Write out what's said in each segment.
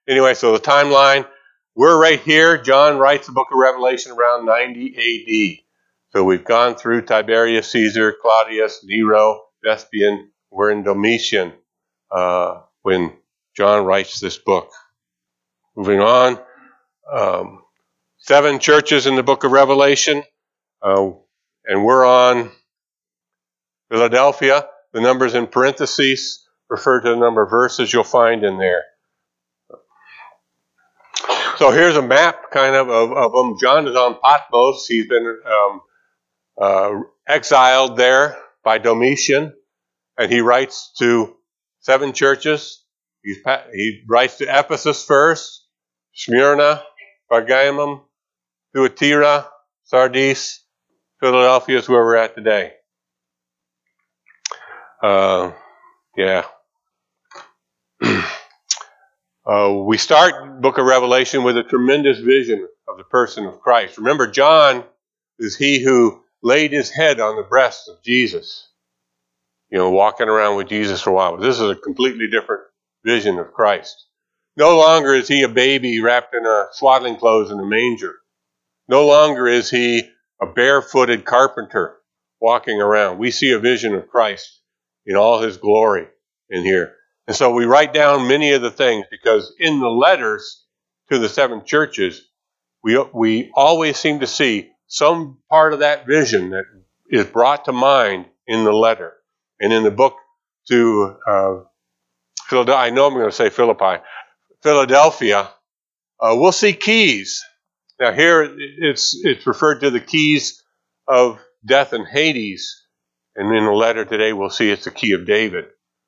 Anyway, so the timeline, we're right here. John writes the book of Revelation around 90 A.D. So we've gone through Tiberius Caesar, Claudius, Nero, Vespasian. We're in Domitian when John writes this book. Moving on, 7 churches in the book of Revelation, and we're on Philadelphia. The numbers in parentheses refer to the number of verses you'll find in there. So here's a map kind of them. John is on Patmos. He's been exiled there by Domitian, and he writes to 7 churches. He writes to Ephesus first, Smyrna, Pergamum, Thyatira, Sardis, Philadelphia is where we're at today. We start Book of Revelation with a tremendous vision of the person of Christ. Remember, John is he who laid his head on the breast of Jesus, walking around with Jesus for a while. This is a completely different vision of Christ. No longer is he a baby wrapped in a swaddling clothes in a manger. No longer is he a barefooted carpenter walking around. We see a vision of Christ in all his glory in here. And so we write down many of the things because in the letters to the 7 churches, we always seem to see some part of that vision that is brought to mind in the letter. And in the book to Philadelphia, I know I'm going to say Philadelphia, we'll see keys. Now here it's referred to the keys of death and Hades. And in the letter today we'll see it's the key of David.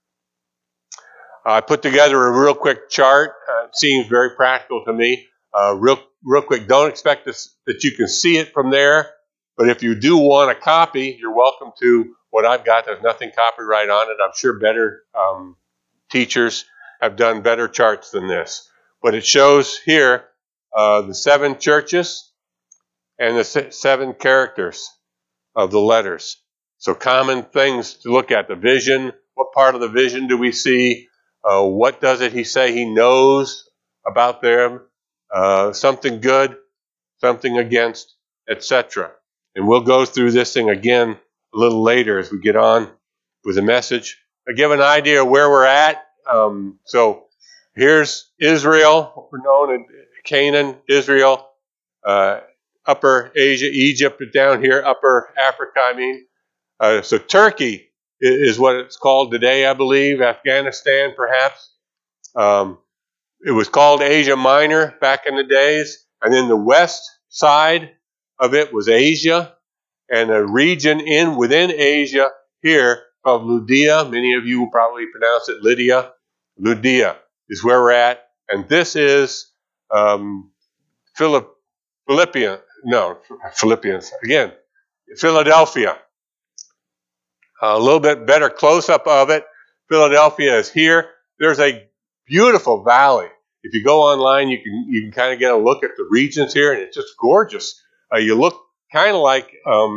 I put together a real quick chart. It seems very practical to me. Real quick, don't expect that you can see it from there. But if you do want a copy, you're welcome to what I've got. There's nothing copyright on it. I'm sure better teachers have done better charts than this. But it shows here the 7 churches and the 7 characters of the letters. So common things to look at. The vision. What part of the vision do we see? What does it he say he knows about them? Something good, something against, etc. And we'll go through this thing again a little later as we get on with the message. I give an idea of where we're at. So here's Israel. We're known as Canaan, Israel, Upper Asia, Egypt down here, Upper Africa, so Turkey is what it's called today, I believe. Afghanistan, perhaps. It was called Asia Minor back in the days. And then the west side of it was Asia. And a region within Asia here called Lydia. Many of you will probably pronounce it Lydia. Lydia is where we're at. And this is Philadelphia. A little bit better close-up of it. Philadelphia is here. There's a beautiful valley. If you go online, you can kind of get a look at the regions here, and it's just gorgeous. You look kind of like,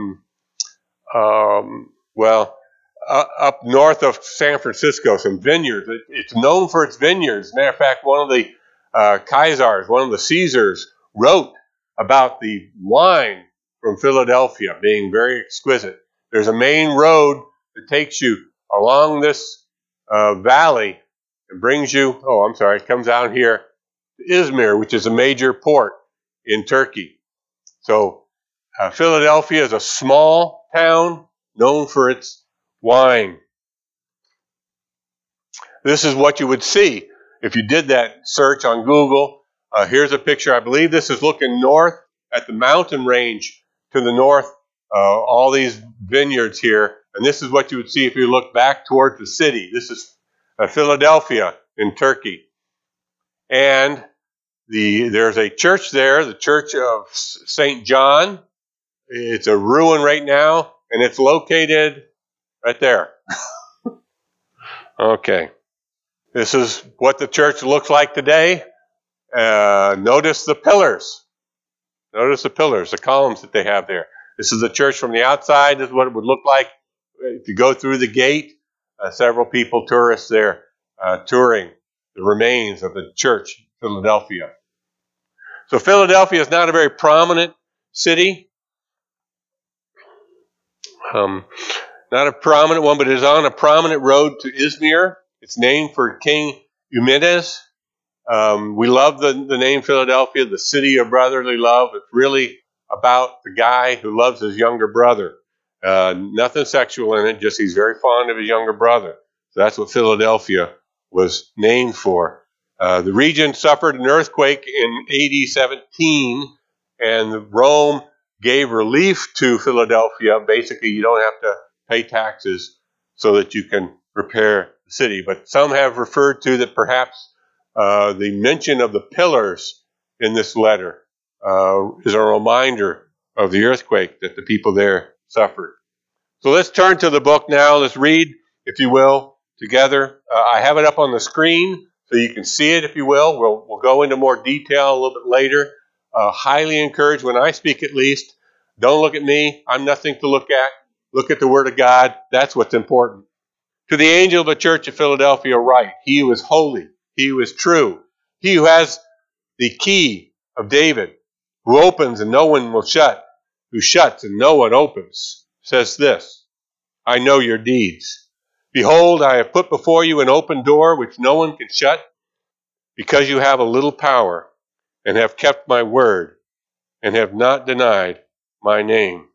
up north of San Francisco, some vineyards. It's known for its vineyards. As a matter of fact, one of the one of the Caesars, wrote about the wine from Philadelphia being very exquisite. There's a main road that takes you along this valley and brings you, it comes out here to Izmir, which is a major port in Turkey. So Philadelphia is a small town known for its wine. This is what you would see if you did that search on Google. Here's a picture. I believe this is looking north at the mountain range to the north. All these vineyards here, and this is what you would see if you look back toward the city. This is Philadelphia in Turkey, and there's a church there, the Church of St. John. It's a ruin right now, and it's located right there. Okay, this is what the church looks like today. Notice the pillars. Notice the pillars, the columns that they have there. This is the church from the outside. This is what it would look like if you go through the gate. Several people, tourists there, touring the remains of the church Philadelphia. So Philadelphia is not a very prominent city. Not a prominent one, but it is on a prominent road to Izmir. It's named for King Eumenes. We love the name Philadelphia, the city of brotherly love. It's really about the guy who loves his younger brother. Nothing sexual in it, just he's very fond of his younger brother. So that's what Philadelphia was named for. The region suffered an earthquake in AD 17, and Rome gave relief to Philadelphia. Basically, you don't have to pay taxes so that you can repair the city. But some have referred to that perhaps the mention of the pillars in this letter is a reminder of the earthquake that the people there suffered. So let's turn to the book now. Let's read, if you will, together. I have it up on the screen so you can see it, if you will. We'll go into more detail a little bit later. Highly encouraged, when I speak at least, don't look at me. I'm nothing to look at. Look at the Word of God. That's what's important. To the angel of the church of Philadelphia write, he who is holy, he who is true, he who has the key of David, who opens and no one will shut, who shuts and no one opens, says this, I know your deeds. Behold, I have put before you an open door which no one can shut, because you have a little power, and have kept my word, and have not denied my name.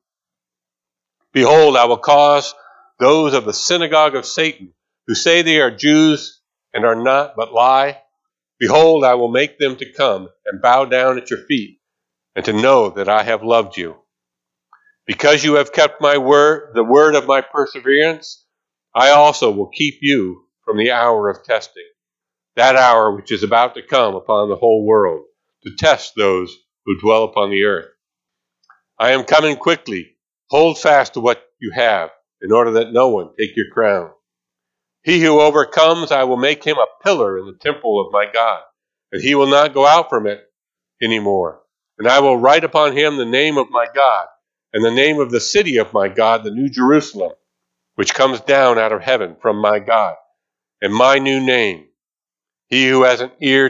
Behold, I will cause those of the synagogue of Satan, who say they are Jews and are not, but lie. Behold, I will make them to come and bow down at your feet, and to know that I have loved you. Because you have kept my word, the word of my perseverance, I also will keep you from the hour of testing, that hour which is about to come upon the whole world, to test those who dwell upon the earth. I am coming quickly. Hold fast to what you have, in order that no one take your crown. He who overcomes, I will make him a pillar in the temple of my God, and he will not go out from it any more. And I will write upon him the name of my God, and the name of the city of my God, the New Jerusalem, which comes down out of heaven from my God, and my new name. He who has an ear,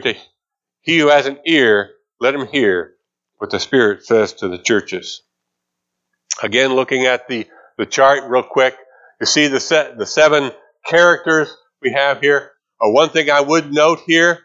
let him hear what the Spirit says to the churches. Again, looking at the chart real quick, you see the 7 characters we have here. One thing I would note here,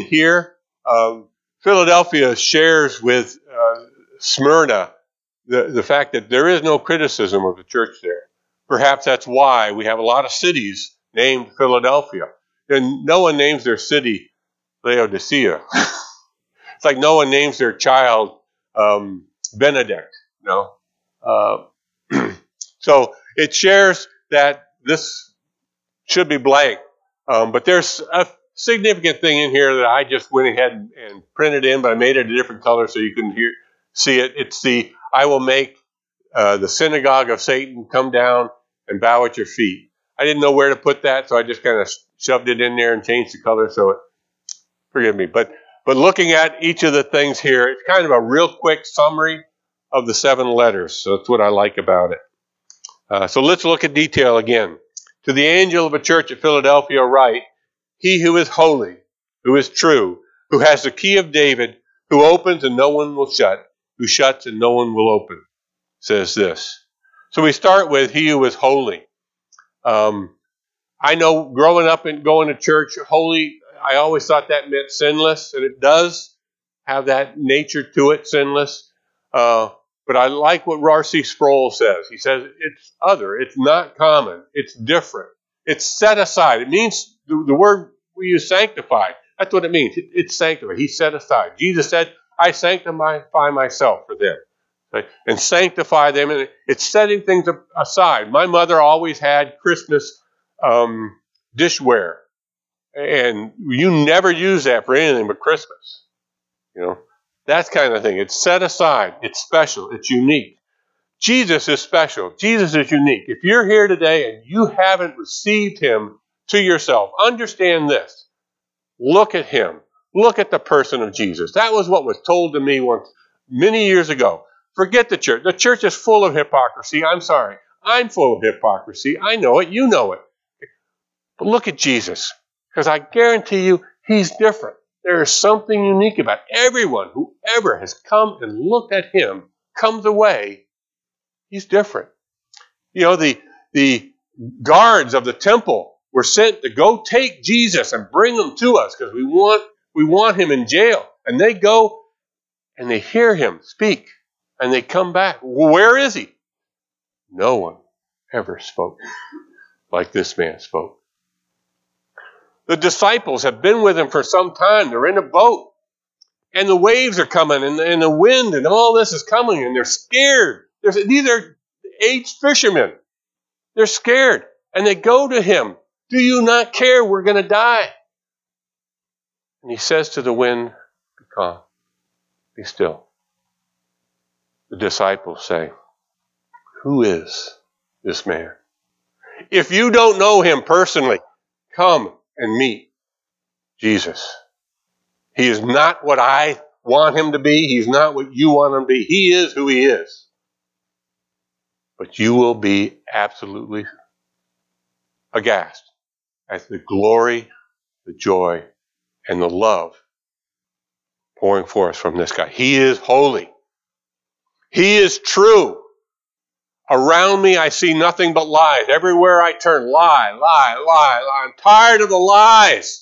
Philadelphia shares with Smyrna the fact that there is no criticism of the church there. Perhaps that's why we have a lot of cities named Philadelphia. And no one names their city Laodicea. It's like no one names their child Benedict. So it shares that this should be blank. But there's a significant thing in here that I just went ahead and printed in, but I made it a different color so you can see it. It's I will make the synagogue of Satan come down and bow at your feet. I didn't know where to put that, so I just kind of shoved it in there and changed the color, so forgive me. But looking at each of the things here, it's kind of a real quick summary of the 7 letters. So that's what I like about it. So let's look at detail again. To the angel of a church at Philadelphia write, he who is holy, who is true, who has the key of David, who opens and no one will shut, who shuts and no one will open, says this. So we start with he who is holy. I know growing up and going to church, holy, I always thought that meant sinless, and it does have that nature to it, sinless. But I like what R.C. Sproul says. He says it's other, it's not common, it's different, it's set aside. It means the word we use sanctified. That's what it means. It's sanctified. He's set aside. Jesus said, I sanctify myself for them. Right? And sanctify them. And it's setting things aside. My mother always had Christmas dishware. And you never use that for anything but Christmas. That kind of thing. It's set aside. It's special. It's unique. Jesus is special. Jesus is unique. If you're here today and you haven't received him to yourself, understand this. Look at him. Look at the person of Jesus. That was what was told to me once, many years ago. Forget the church. The church is full of hypocrisy. I'm sorry. I'm full of hypocrisy. I know it. You know it. But look at Jesus. Because I guarantee you, he's different. There is something unique about everyone who ever has come and looked at him, comes away, he's different. You know, the guards of the temple were sent to go take Jesus and bring him to us because we want him in jail. And they go and they hear him speak and they come back. Well, where is he? No one ever spoke like this man spoke. The disciples have been with him for some time. They're in a boat. And the waves are coming, and the wind, and all this is coming, and they're scared. These are aged fishermen. They're scared. And they go to him. Do you not care? We're going to die. And he says to the wind, be calm. Be still. The disciples say, who is this man? If you don't know him personally, come and meet Jesus. He is not what I want him to be. He's not what you want him to be. He is who he is. But you will be absolutely aghast at the glory, the joy, and the love pouring forth from this guy. He is holy. He is true. Around me, I see nothing but lies. Everywhere I turn, lie, lie, lie, lie. I'm tired of the lies.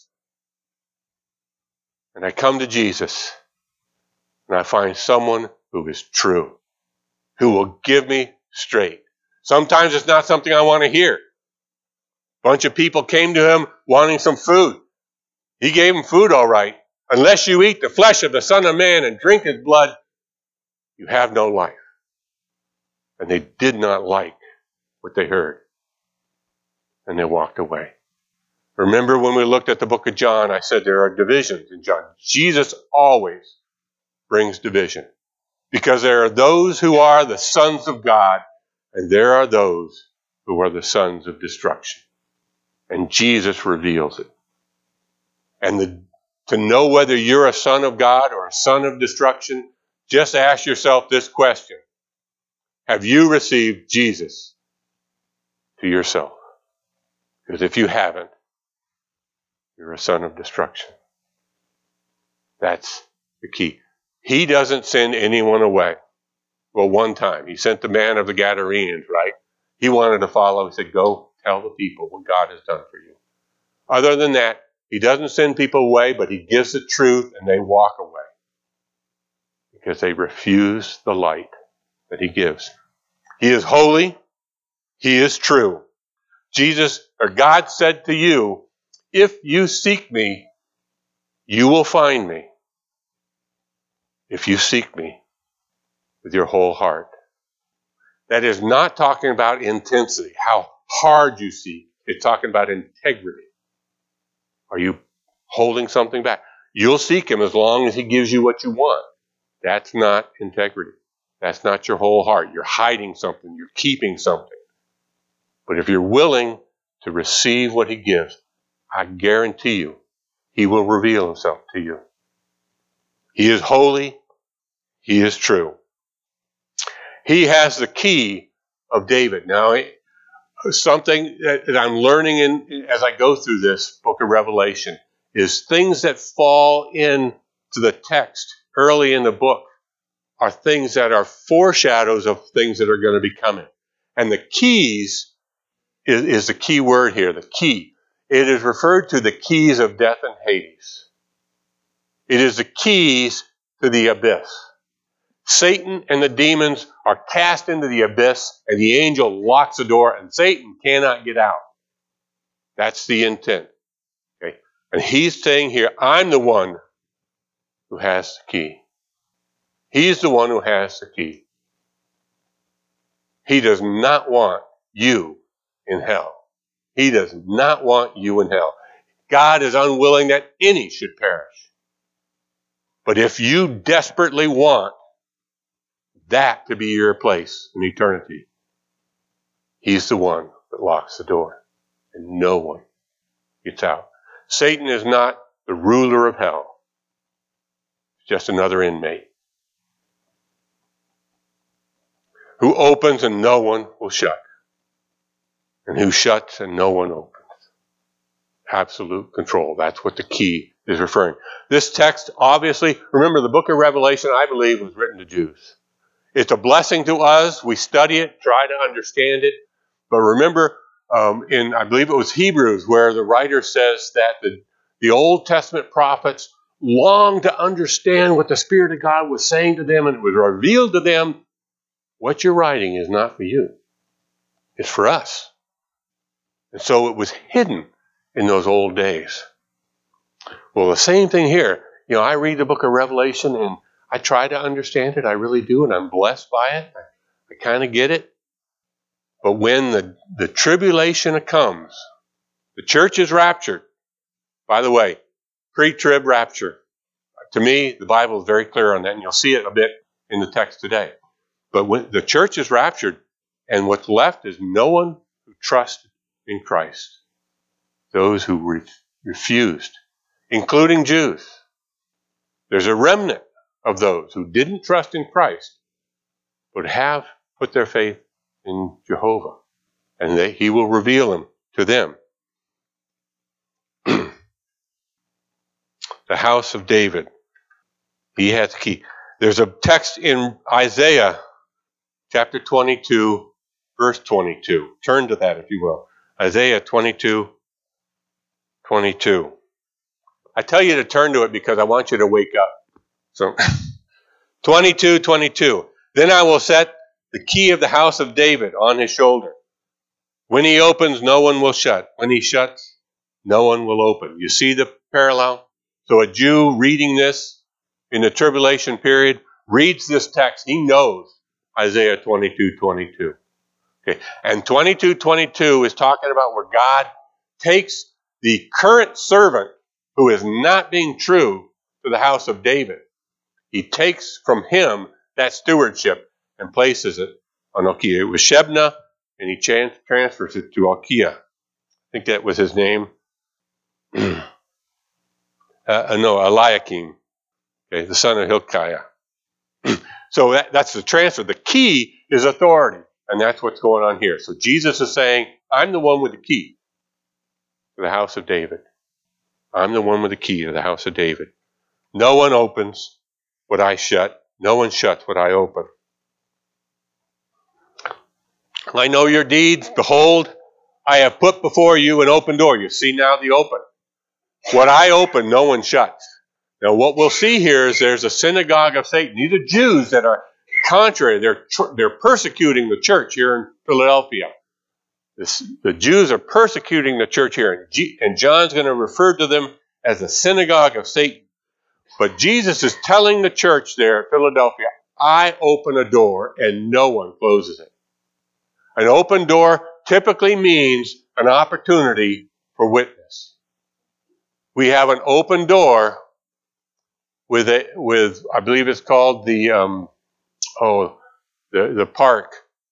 And I come to Jesus, and I find someone who is true, who will give me straight. Sometimes it's not something I want to hear. A bunch of people came to him wanting some food. He gave them food all right. Unless you eat the flesh of the Son of Man and drink his blood, you have no life. And they did not like what they heard. And they walked away. Remember when we looked at the book of John, I said there are divisions in John. Jesus always brings division. Because there are those who are the sons of God, and there are those who are the sons of destruction. And Jesus reveals it. And to know whether you're a son of God or a son of destruction, just ask yourself this question. Have you received Jesus to yourself? Because if you haven't, you're a son of destruction. That's the key. He doesn't send anyone away. Well, one time, he sent the man of the Gadarenes, right? He wanted to follow. He said, go tell the people what God has done for you. Other than that, he doesn't send people away, but he gives the truth and they walk away. Because they refuse the light that he gives. He is holy. He is true. God said to you, if you seek me, you will find me. If you seek me with your whole heart. That is not talking about intensity, how hard you seek. It's talking about integrity. Are you holding something back? You'll seek him as long as he gives you what you want. That's not integrity. That's not your whole heart. You're hiding something. You're keeping something. But if you're willing to receive what he gives, I guarantee you, he will reveal himself to you. He is holy. He is true. He has the key of David. Now, something that I'm learning as I go through this book of Revelation is things that fall into the text early in the book are things that are foreshadows of things that are going to be coming. And the keys is the key word here, the key. It is referred to the keys of death and Hades. It is the keys to the abyss. Satan and the demons are cast into the abyss, and the angel locks the door, and Satan cannot get out. That's the intent. Okay? And he's saying here, I'm the one who has the key. He's the one who has the key. He does not want you in hell. He does not want you in hell. God is unwilling that any should perish. But if you desperately want that to be your place in eternity, he's the one that locks the door, and no one gets out. Satan is not the ruler of hell. He's just another inmate who opens and no one will shut, and who shuts and no one opens. Absolute control. That's what the key is referring. This text, obviously, remember the book of Revelation, I believe, was written to Jews. It's a blessing to us. We study it, try to understand it. But remember, I believe it was Hebrews, where the writer says that the Old Testament prophets longed to understand what the Spirit of God was saying to them, and it was revealed to them, what you're writing is not for you. It's for us. And so it was hidden in those old days. Well, the same thing here. I read the book of Revelation and I try to understand it. I really do, and I'm blessed by it. I kind of get it. But when the tribulation comes, the church is raptured. By the way, pre-trib rapture. To me, the Bible is very clear on that, and you'll see it a bit in the text today. But when the church is raptured, and what's left is no one who trusted in Christ. Those who refused, including Jews. There's a remnant of those who didn't trust in Christ, but have put their faith in Jehovah. And he will reveal him to them. The house of David. He has the key. There's a text in Isaiah chapter 22, verse 22. Turn to that if you will. Isaiah 22, 22. I tell you to turn to it because I want you to wake up. So, 22, 22. Then I will set the key of the house of David on his shoulder. When he opens, no one will shut. When he shuts, no one will open. You see the parallel? So a Jew reading this in the tribulation period reads this text. He knows Isaiah 22, 22. Okay. And 22, 22 is talking about where God takes the current servant who is not being true to the house of David. He takes from him that stewardship and places it on Hilkiah. It was Shebna, and he transfers it to Hilkiah. I think that was his name. Eliakim, okay, the son of Hilkiah. So that's the transfer. The key is authority, and that's what's going on here. So Jesus is saying, I'm the one with the key to the house of David. I'm the one with the key to the house of David. No one opens what I shut. No one shuts what I open. I know your deeds. Behold, I have put before you an open door. You see now the open. What I open, no one shuts. Now what we'll see here is there's a synagogue of Satan. These are Jews that are contrary. They're persecuting the church here in Philadelphia. The Jews are persecuting the church here. And John's going to refer to them as the synagogue of Satan. But Jesus is telling the church there at Philadelphia, I open a door and no one closes it. An open door typically means an opportunity for witness. We have an open door with I believe it's called the park,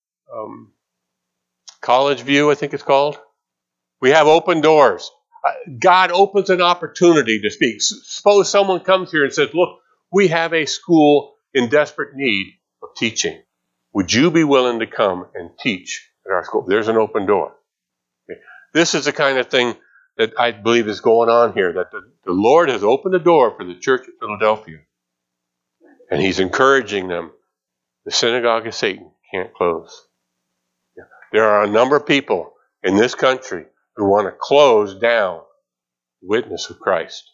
College View, I think it's called. We have open doors. God opens an opportunity to speak. Suppose someone comes here and says, look, we have a school in desperate need of teaching. Would you be willing to come and teach at our school? There's an open door. Okay. This is the kind of thing that I believe is going on here, that the Lord has opened the door for the church of Philadelphia. And he's encouraging them. The synagogue of Satan can't close. There are a number of people in this country who want to close down the witness of Christ.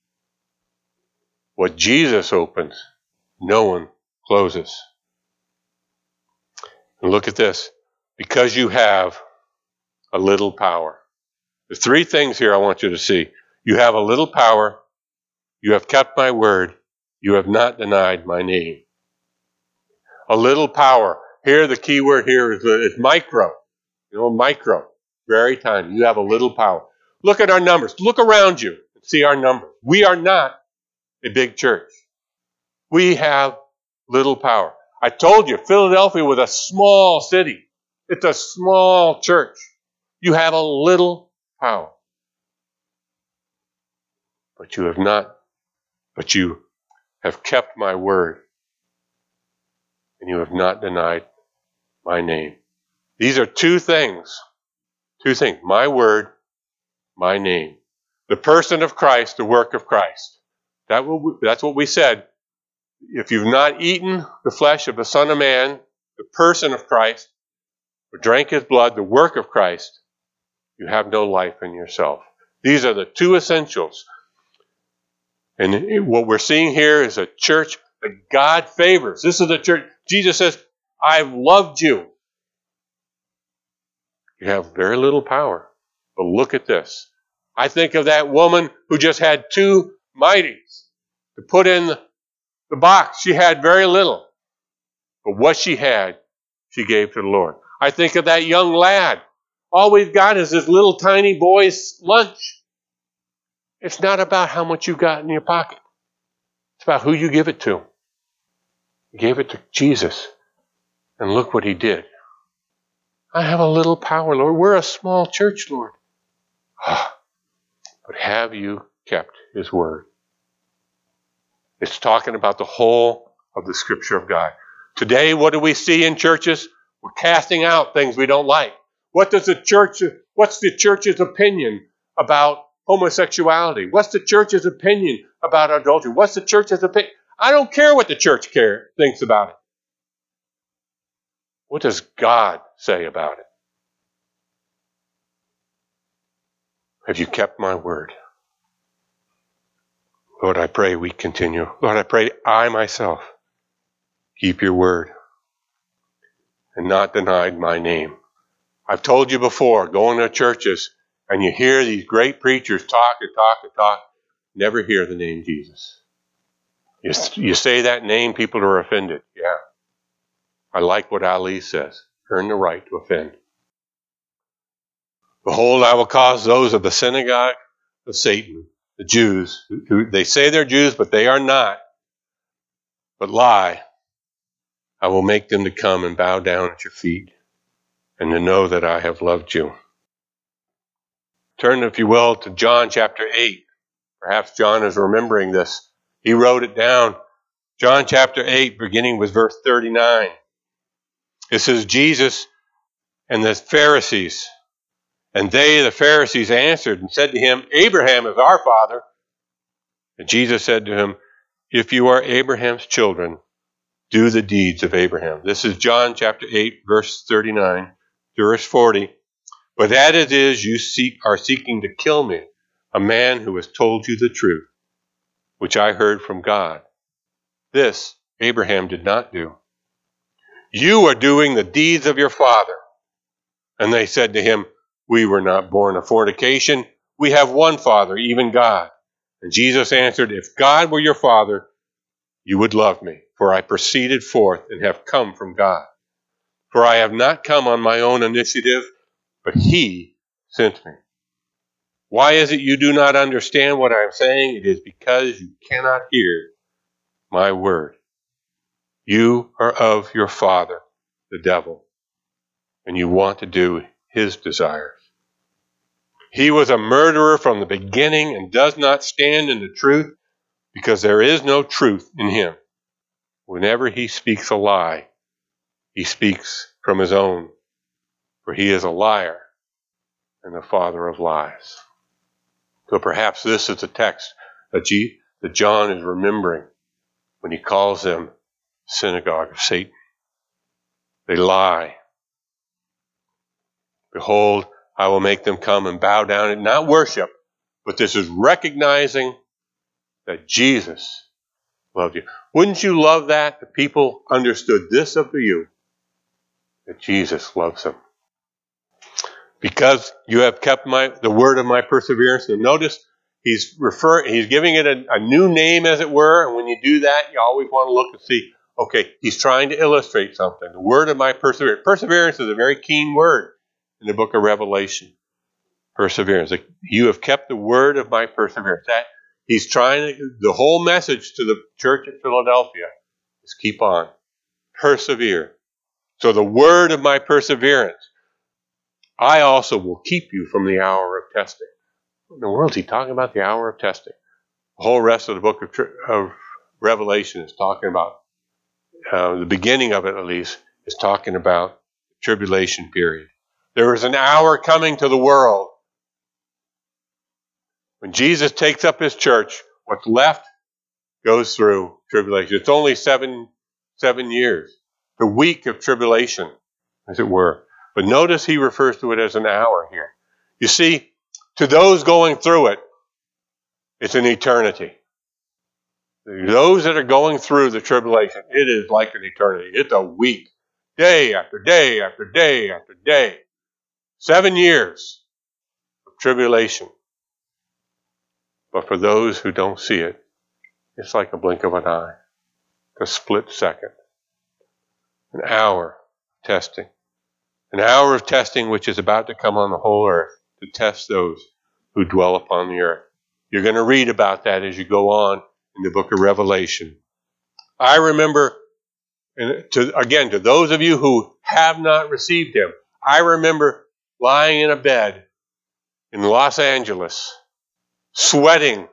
What Jesus opens, no one closes. And look at this. Because you have a little power. The three things here I want you to see. You have a little power. You have kept my word. You have not denied my name. A little power. Here, the key word here is micro. Micro. Very tiny. You have a little power. Look at our numbers. Look around you and see our numbers. We are not a big church. We have little power. I told you, Philadelphia was a small city. It's a small church. You have a little power. But you have kept my word. And you have not denied my name. These are two things. Two things. My word, my name. The person of Christ, the work of Christ. That's what we said. If you've not eaten the flesh of the Son of Man, the person of Christ, or drank his blood, the work of Christ, you have no life in yourself. These are the two essentials. And what we're seeing here is a church that God favors. This is a church. Jesus says, I've loved you. You have very little power. But look at this. I think of that woman who just had 2 mites to put in the box. She had very little. But what she had, she gave to the Lord. I think of that young lad. All we've got is this little tiny boy's lunch. It's not about how much you got in your pocket. It's about who you give it to. You gave it to Jesus. And look what he did. I have a little power, Lord. We're a small church, Lord. But have you kept his word? It's talking about the whole of the Scripture of God. Today, what do we see in churches? We're casting out things we don't like. What's the church's opinion about homosexuality? What's the church's opinion about adultery? What's the church's opinion? I don't care what the church thinks about it. What does God say about it? Have you kept my word? Lord, I pray we continue. Lord, I pray I myself keep your word and not denied my name. I've told you before, going to churches and you hear these great preachers talk and talk and talk, never hear the name Jesus. You say that name, people are offended. Yeah. I like what Ali says. Earn the right to offend. Behold, I will cause those of the synagogue of Satan, the Jews, who they say they're Jews, but they are not, but lie. I will make them to come and bow down at your feet and to know that I have loved you. Turn, if you will, to John chapter 8. Perhaps John is remembering this. He wrote it down. John chapter 8, beginning with verse 39. It says, Jesus and the Pharisees, and they, the Pharisees, answered and said to him, Abraham is our father. And Jesus said to him, if you are Abraham's children, do the deeds of Abraham. This is John chapter 8, verse 39, verse 40. But as it is, you are seeking to kill me, a man who has told you the truth, which I heard from God. This Abraham did not do. You are doing the deeds of your father. And they said to him, we were not born of fornication. We have one Father, even God. And Jesus answered, if God were your Father, you would love me, for I proceeded forth and have come from God. For I have not come on my own initiative, but he sent me. Why is it you do not understand what I am saying? It is because you cannot hear my word. You are of your father, the devil, and you want to do his desires. He was a murderer from the beginning and does not stand in the truth because there is no truth in him. Whenever he speaks a lie, he speaks from his own, for he is a liar and the father of lies. So perhaps this is the text that John is remembering when he calls them synagogue of Satan. They lie. Behold, I will make them come and bow down and not worship, but this is recognizing that Jesus loved you. Wouldn't you love that? The people understood this of you, that Jesus loves them. Because you have kept the word of my perseverance. And notice he's giving it a new name, as it were. And when you do that, you always want to look and see, okay, he's trying to illustrate something. The word of my perseverance. Perseverance is a very keen word in the book of Revelation. Perseverance. You have kept the word of my perseverance. That he's the whole message to the church at Philadelphia is keep on. Persevere. So the word of my perseverance. I also will keep you from the hour of testing. What in the world is he talking about, the hour of testing? The whole rest of the book of Revelation is talking about, the beginning of it at least, is talking about the tribulation period. There is an hour coming to the world When Jesus takes up his church, what's left goes through tribulation. It's only seven years. The week of tribulation, as it were. But notice he refers to it as an hour here. You see, to those going through it, it's an eternity. Those that are going through the tribulation, it is like an eternity. It's a week. Day after day after day after day. 7 years of tribulation. But for those who don't see it, it's like a blink of an eye. A split second. An hour of testing. An hour of testing which is about to come on the whole earth to test those who dwell upon the earth. You're going to read about that as you go on in the book of Revelation. I remember, and to those of you who have not received him, I remember lying in a bed in Los Angeles, sweating,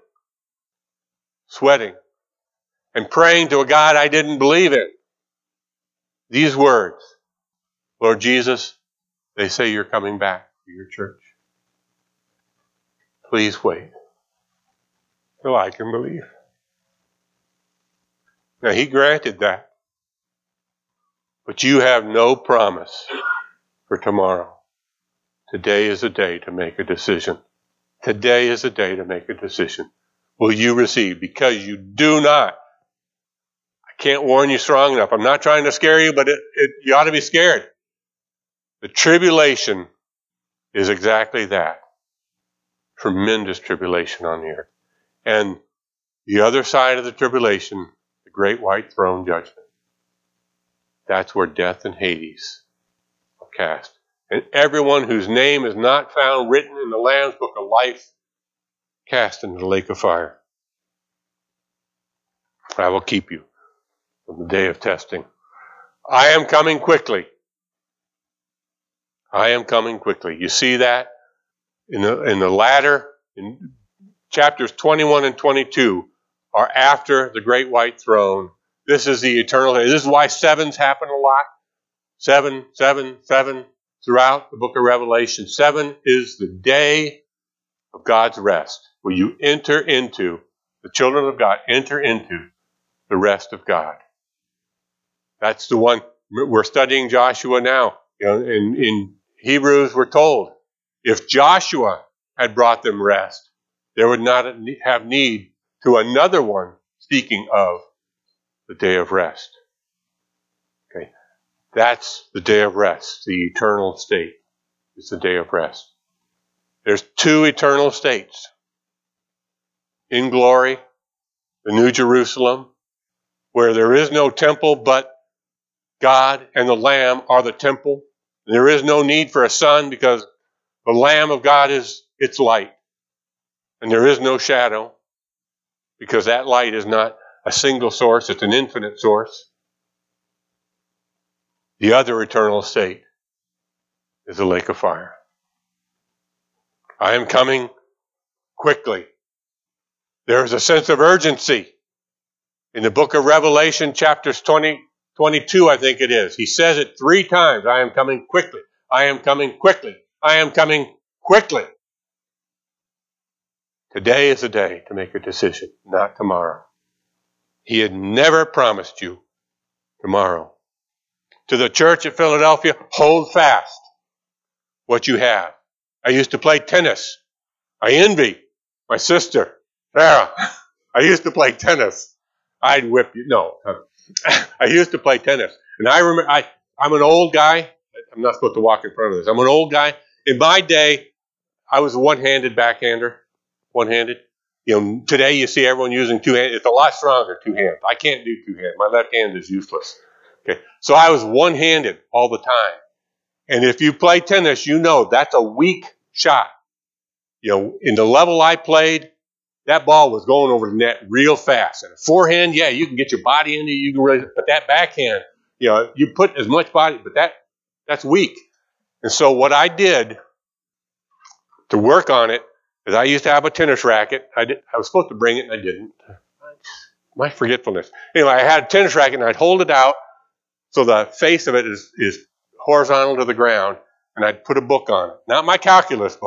and praying to a God I didn't believe in. These words, Lord Jesus, they say you're coming back for your church. Please wait till I can believe. Now, he granted that. But you have no promise for tomorrow. Today is a day to make a decision. Today is a day to make a decision. Will you receive? Because you do not. I can't warn you strong enough. I'm not trying to scare you, but you ought to be scared. The tribulation is exactly that. Tremendous tribulation on the earth. And the other side of the tribulation, the great white throne judgment. That's where death and Hades are cast. And everyone whose name is not found written in the Lamb's book of life, cast into the lake of fire. I will keep you from the day of testing. I am coming quickly. I am coming quickly. You see that in the latter, in chapters 21 and 22 are after the great white throne. This is the eternal. This is why sevens happen a lot. 7, 7, 7 throughout the book of Revelation. 7 is the day of God's rest, where you enter into, the children of God enter into the rest of God. That's the one. We're studying Joshua now. In Hebrews, we're told, if Joshua had brought them rest, there would not have need to another one speaking of the day of rest. Okay, that's the day of rest. The eternal state is the day of rest. There's 2 eternal states. In glory, the New Jerusalem, where there is no temple, but God and the Lamb are the temple. There is no need for a sun because the Lamb of God is its light. And there is no shadow because that light is not a single source, it's an infinite source. The other eternal state is the lake of fire. I am coming quickly. There is a sense of urgency in the book of Revelation, chapters 22, I think it is. He says it 3 times. I am coming quickly. I am coming quickly. I am coming quickly. Today is the day to make a decision, not tomorrow. He had never promised you tomorrow. To the church at Philadelphia, hold fast what you have. I used to play tennis. I envy my sister, Sarah. I used to play tennis. I'd whip you. No. I used to play tennis. And I remember, I'm an old guy. I'm not supposed to walk in front of this. I'm an old guy. In my day, I was a one-handed backhander. One-handed. Today you see everyone using 2 hands. It's a lot stronger, 2 hands. I can't do 2 hands. My left hand is useless. Okay. So I was one-handed all the time. And if you play tennis, that's a weak shot. In the level I played, that ball was going over the net real fast. And a forehand, yeah, you can get your body into it, but that backhand, you put as much body, but that's weak. And so what I did to work on it is I used to have a tennis racket. I was supposed to bring it and I didn't. My forgetfulness. Anyway, I had a tennis racket and I'd hold it out so the face of it is horizontal to the ground, and I'd put a book on it. Not my calculus book,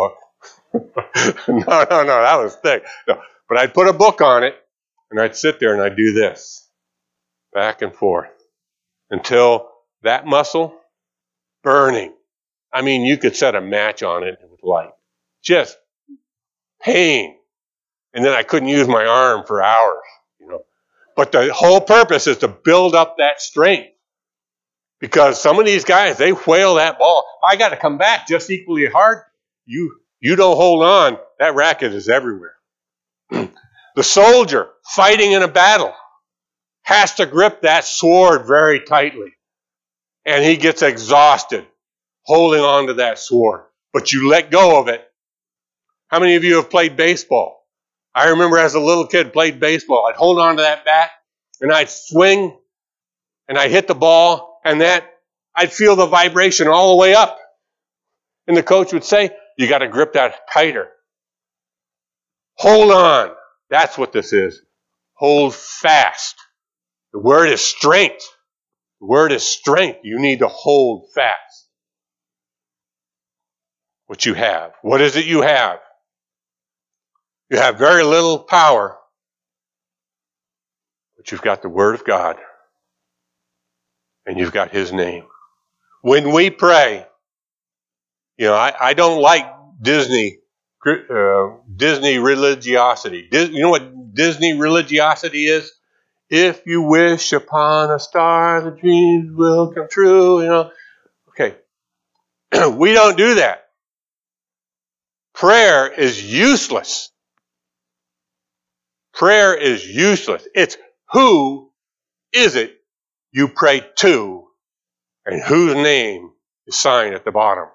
No, that was thick. No. But I'd put a book on it, and I'd sit there and I'd do this, back and forth, until that muscle, burning. I mean, you could set a match on it with light. Just pain. And then I couldn't use my arm for hours, But the whole purpose is to build up that strength. Because some of these guys, they whale that ball. I got to come back just equally hard. You don't hold on. That racket is everywhere. The soldier fighting in a battle has to grip that sword very tightly. And he gets exhausted holding on to that sword. But you let go of it. How many of you have played baseball? I remember as a little kid played baseball. I'd hold on to that bat and I'd swing and I'd hit the ball and I'd feel the vibration all the way up. And the coach would say, you got to grip that tighter. Hold on. That's what this is. Hold fast. The word is strength. The word is strength. You need to hold fast what you have. What is it you have? You have very little power, but you've got the Word of God, and you've got His name. When we pray, I don't like Disney religiosity. You know what Disney religiosity is? If you wish upon a star, the dreams will come true. Okay, we don't do that. Prayer is useless. Prayer is useless. It's who is it you pray to and whose name is signed at the bottom.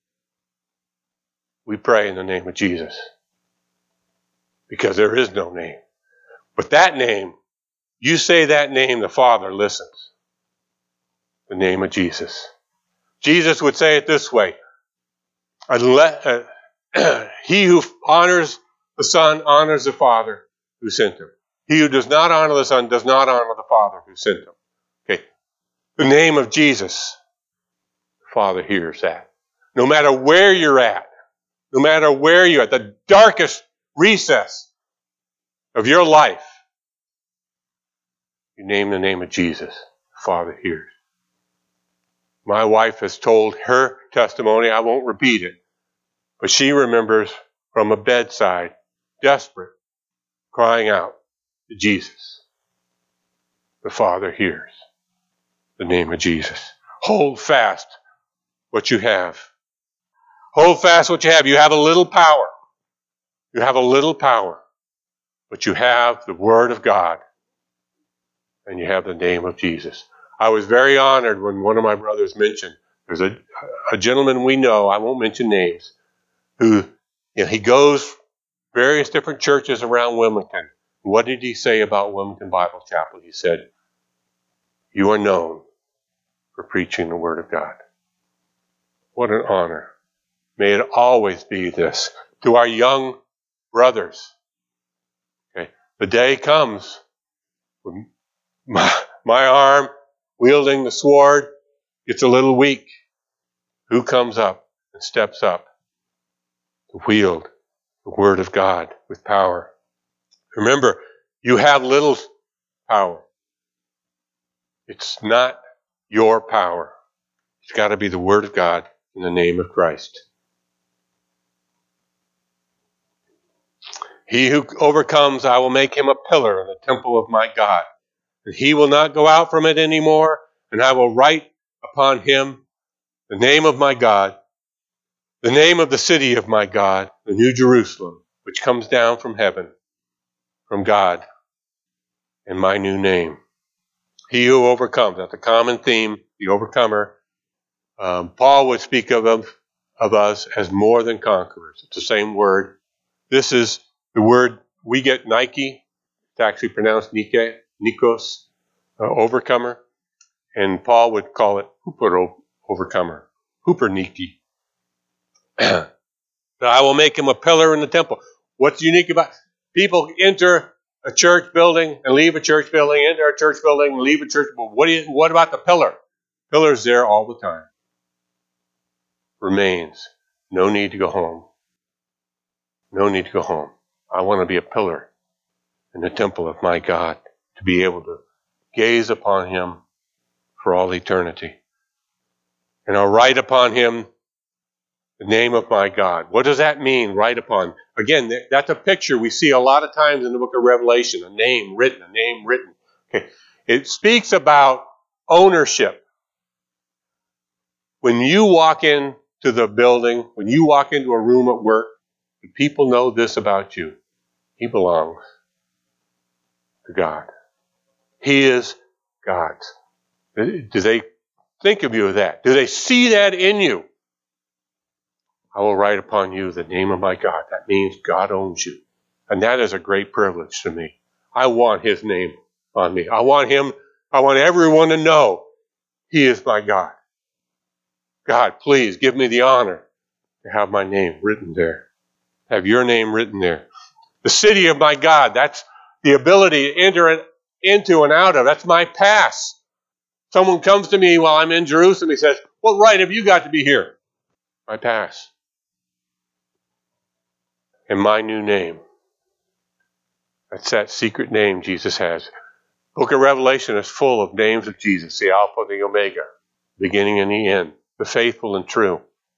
We pray in the name of Jesus because there is no name. But that name, you say that name, the Father listens. The name of Jesus. Jesus would say it this way. He who honors the Son honors the Father who sent him. He who does not honor the Son does not honor the Father who sent him. Okay. The name of Jesus, the Father hears that. No matter where you're at, the darkest recess of your life, you name the name of Jesus, the Father hears. My wife has told her testimony, I won't repeat it, but she remembers from a bedside, desperate, crying out to Jesus. The Father hears the name of Jesus. Hold fast what you have. Hold fast what you have. You have a little power. You have a little power. But you have the Word of God. And you have the name of Jesus. I was very honored when one of my brothers mentioned, there's a gentleman we know, I won't mention names, who he goes various different churches around Wilmington. What did he say about Wilmington Bible Chapel? He said, you are known for preaching the Word of God. What an honor. May it always be this. To our young brothers, okay, the day comes when my arm wielding the sword gets a little weak. Who comes up and steps up to wield the Word of God with power? Remember, you have little power. It's not your power. It's got to be the Word of God in the name of Christ. He who overcomes, I will make him a pillar in the temple of my God. And he will not go out from it anymore, and I will write upon him the name of my God, the name of the city of my God, the New Jerusalem, which comes down from heaven, from God, and my new name. He who overcomes, that's a common theme, the overcomer. Paul would speak of us as more than conquerors. It's the same word. This is the word we get Nike. It's actually pronounced Nikos, overcomer. And Paul would call it Hooper overcomer, Hooper Niki. That I will make him a pillar in the temple. What's unique about people enter a church building and leave a church building, enter a church building and leave a church building. What about the pillar? Pillar's there all the time. Remains. No need to go home. No need to go home. I want to be a pillar in the temple of my God, to be able to gaze upon him for all eternity. And I'll write upon him the name of my God. What does that mean, write upon? Again, that's a picture we see a lot of times in the book of Revelation, a name written. Okay. It speaks about ownership. When you walk into the building, when you walk into a room at work, the people know this about you. He belongs to God. He is God's. Do they think of you as that? Do they see that in you? I will write upon you the name of my God. That means God owns you. And that is a great privilege to me. I want his name on me. I want everyone to know he is my God. God, please give me the honor to have my name written there. Have your name written there. The city of my God, that's the ability to enter into and out of. That's my pass. Someone comes to me while I'm in Jerusalem. He says, what right have you got to be here? My pass. And my new name. That's that secret name Jesus has. Book of Revelation is full of names of Jesus. The Alpha, the Omega, beginning and the end. The faithful and true.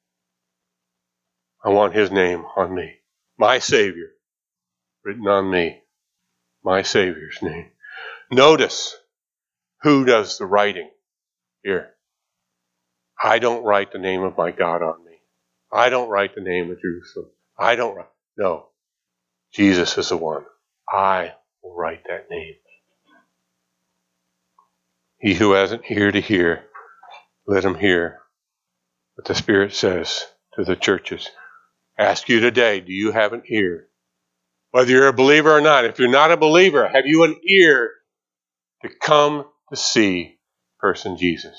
I want his name on me. My Savior. Written on me. My Savior's name. Notice who does the writing here. I don't write the name of my God on me. I don't write the name of Jerusalem. No. Jesus is the one. I will write that name. He who has an ear to hear, let him hear what the Spirit says to the churches. Ask you today, do you have an ear? Whether you're a believer or not. If you're not a believer, have you an ear to come to see person Jesus?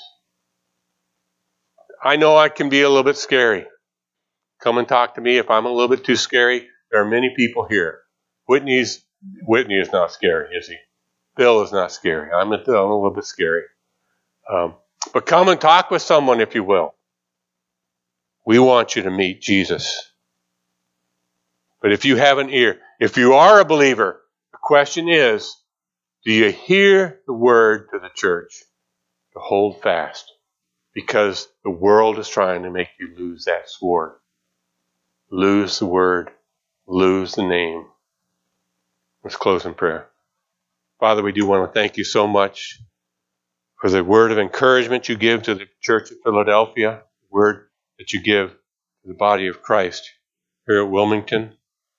I know I can be a little bit scary. Come and talk to me if I'm a little bit too scary. There are many people here. Whitney is not scary, is he? Bill is not scary. I'm a little bit scary. But come and talk with someone if you will. We want you to meet Jesus. But if you have an ear, if you are a believer, the question is, do you hear the word to the church to hold fast? Because the world is trying to make you lose that sword. Lose the word, lose the name. Let's close in prayer. Father, we do want to thank you so much for the word of encouragement you give to the church of Philadelphia, the word that you give to the body of Christ here at Wilmington.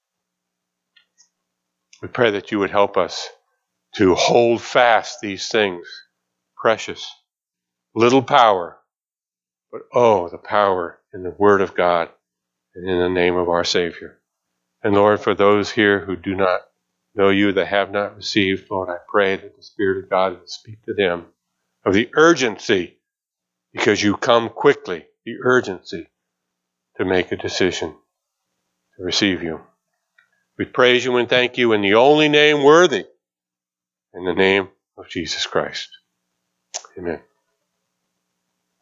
We pray that you would help us to hold fast these things, precious, little power, but the power in the word of God and in the name of our Savior. And Lord, for those here who do not know you, that have not received, Lord, I pray that the Spirit of God would speak to them of the urgency, because you come quickly, the urgency to make a decision to receive you. We praise you and thank you in the only name worthy, in the name of Jesus Christ. Amen.